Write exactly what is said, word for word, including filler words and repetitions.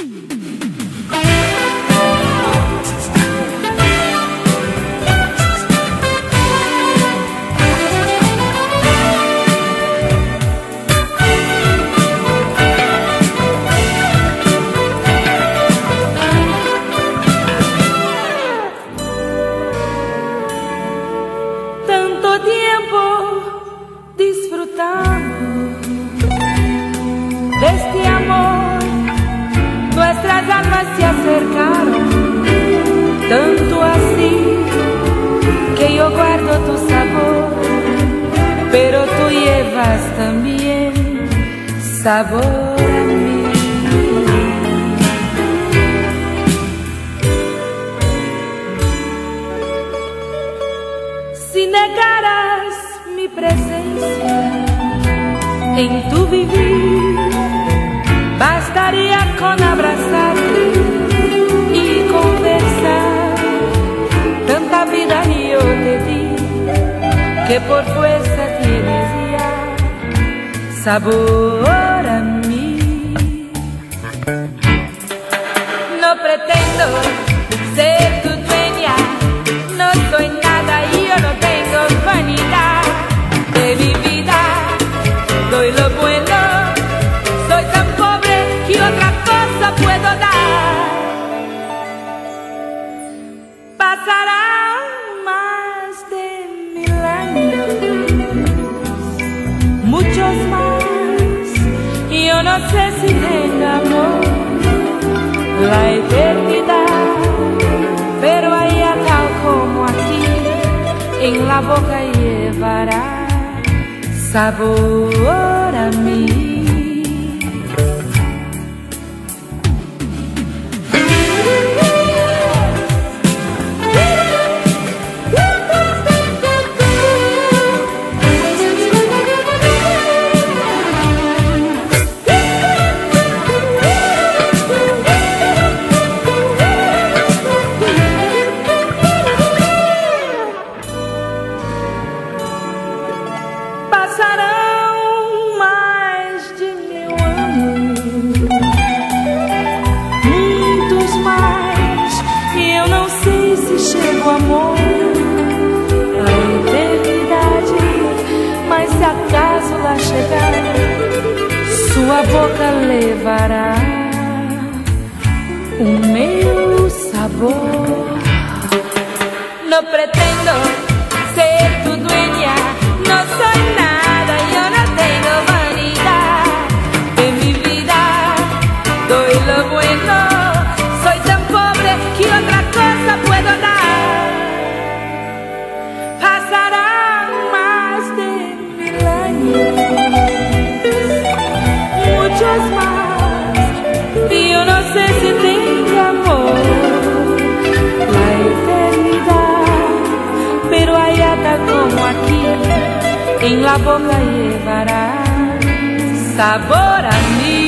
De este amor, nuestras almas se acercaron, tanto así que yo guardo tu sabor, pero tú llevas también sabor a mí. Si negaras mi presencia en tu vivir, bastaría con abrazarte y conversar. Tanta vida yo te di que por fuerza tienes ya sabor a mí. No pretendo ser tu dueña, no soy nada y yo no tengo vanidad de mi vida. Doy lo bueno, soy tan pobre que otra cosa puedo dar. Pasarán más de mil años, muchos más, y yo no sé si tengamos la eternidad, pero allá tal como aquí, en la boca llevará sabor a mí. Pasarão mais de mil anos, muitos mais, e eu não sei se chego amor à eternidade, mas se acaso lá chegar, sua boca levará o meu sabor. No pretendo ser tu dueña, no soy nada, yo no tengo vanidad de mi vida. Doy lo bueno, soy tan pobre que otra cosa puedo dar. Pasarán más de mil años, muchos más, y yo no sé si tengo amor la eternidad, pero allá está como aquí, en la boca llevará sabor a mí.